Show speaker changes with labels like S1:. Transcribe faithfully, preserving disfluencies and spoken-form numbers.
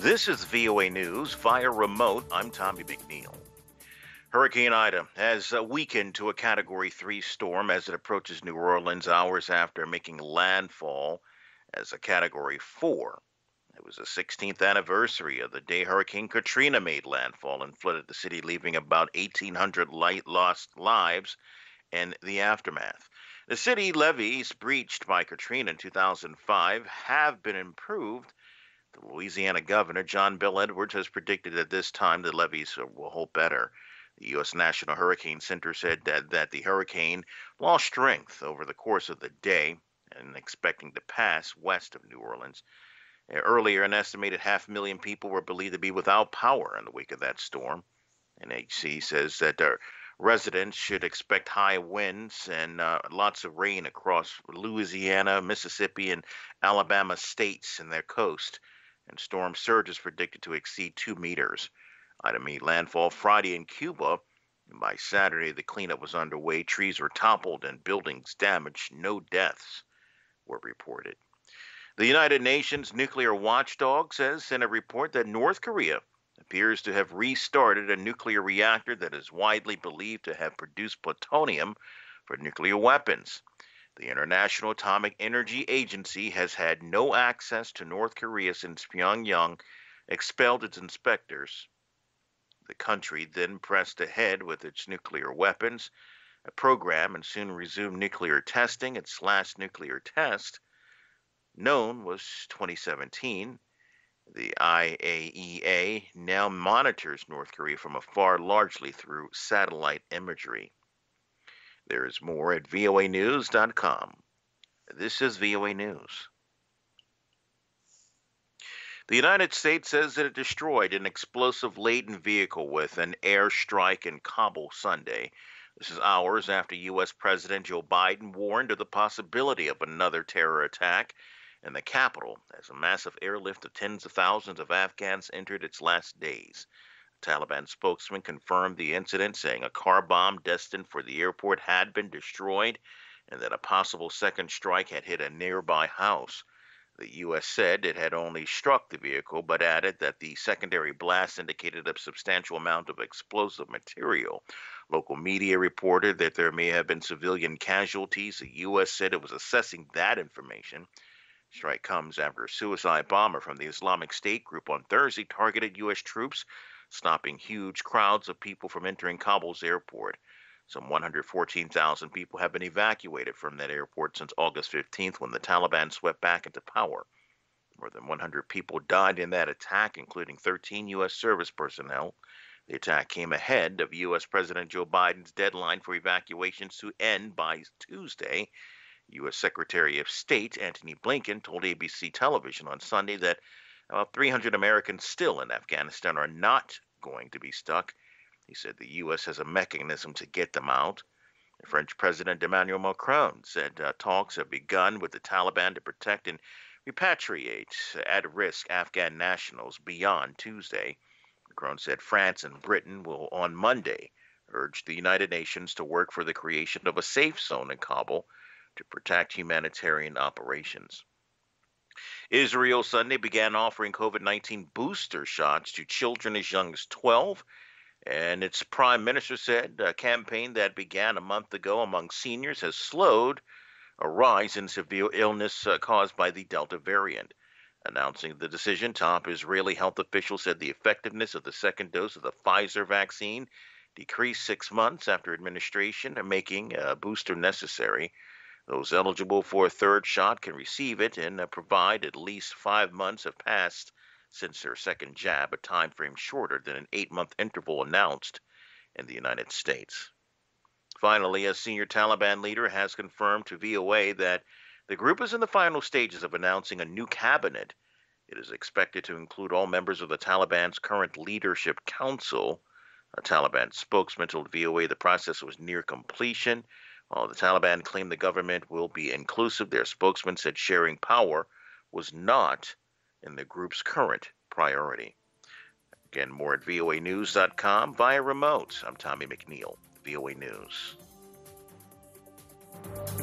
S1: This is V O A News via remote. I'm Tommy McNeil. Hurricane Ida has uh, weakened to a Category three storm as it approaches New Orleans hours after making landfall as a Category four. It was the sixteenth anniversary of the day Hurricane Katrina made landfall and flooded the city, leaving about eighteen hundred light lost lives in the aftermath. The city levees breached by Katrina in two thousand five have been improved. The Louisiana governor, John Bel Edwards, has predicted at this time the levees will hold better. The U S National Hurricane Center said that, that the hurricane lost strength over the course of the day and expecting to pass west of New Orleans. Earlier, an estimated half million people were believed to be without power in the wake of that storm. N H C says that uh, residents should expect high winds and uh, lots of rain across Louisiana, Mississippi, and Alabama states and their coast. And storm surge is predicted to exceed two meters. Ida made landfall Friday in Cuba, and by Saturday the cleanup was underway. Trees were toppled and buildings damaged. No deaths were reported. The United Nations nuclear watchdog says in a report that North Korea appears to have restarted a nuclear reactor that is widely believed to have produced plutonium for nuclear weapons. The International Atomic Energy Agency has had no access to North Korea since Pyongyang expelled its inspectors. The country then pressed ahead with its nuclear weapons a program and soon resumed nuclear testing. Its last nuclear test known was twenty seventeen. The I A E A now monitors North Korea from afar, largely through satellite imagery. There is more at V O A news dot com. This is V O A News. The United States says that it destroyed an explosive-laden vehicle with an airstrike in Kabul Sunday. This is hours after U S President Joe Biden warned of the possibility of another terror attack in the capital as a massive airlift of tens of thousands of Afghans entered its last days. A Taliban spokesman confirmed the incident, saying a car bomb destined for the airport had been destroyed and that a possible second strike had hit a nearby house. The U S said it had only struck the vehicle, but added that the secondary blast indicated a substantial amount of explosive material. Local media reported that there may have been civilian casualties. The U S said it was assessing that information. Strike comes after a suicide bomber from the Islamic State group on Thursday targeted U S troops, stopping huge crowds of people from entering Kabul's airport. Some one hundred fourteen thousand people have been evacuated from that airport since August fifteenth, when the Taliban swept back into power. More than one hundred people died in that attack, including thirteen U S service personnel. The attack came ahead of U S President Joe Biden's deadline for evacuations to end by Tuesday. U S Secretary of State Antony Blinken told A B C television on Sunday that about three hundred Americans still in Afghanistan are not going to be stuck. He said the U S has a mechanism to get them out. The French President Emmanuel Macron said uh, talks have begun with the Taliban to protect and repatriate at-risk Afghan nationals beyond Tuesday. Macron said France and Britain will on Monday urge the United Nations to work for the creation of a safe zone in Kabul to protect humanitarian operations. Israel Sunday began offering COVID nineteen booster shots to children as young as twelve, and its prime minister said a campaign that began a month ago among seniors has slowed a rise in severe illness uh, caused by the Delta variant. Announcing the decision, top Israeli health officials said the effectiveness of the second dose of the Pfizer vaccine decreased six months after administration, making a booster necessary. Those eligible for a third shot can receive it and uh, provide at least five months have passed since their second jab, a time frame shorter than an eight-month interval announced in the United States. Finally, a senior Taliban leader has confirmed to V O A that the group is in the final stages of announcing a new cabinet. It is expected to include all members of the Taliban's current leadership council. A Taliban spokesman told V O A the process was near completion. While the Taliban claimed the government will be inclusive, their spokesman said sharing power was not in the group's current priority. Again, more at V O A news dot com via remote. I'm Tommy McNeil, V O A News.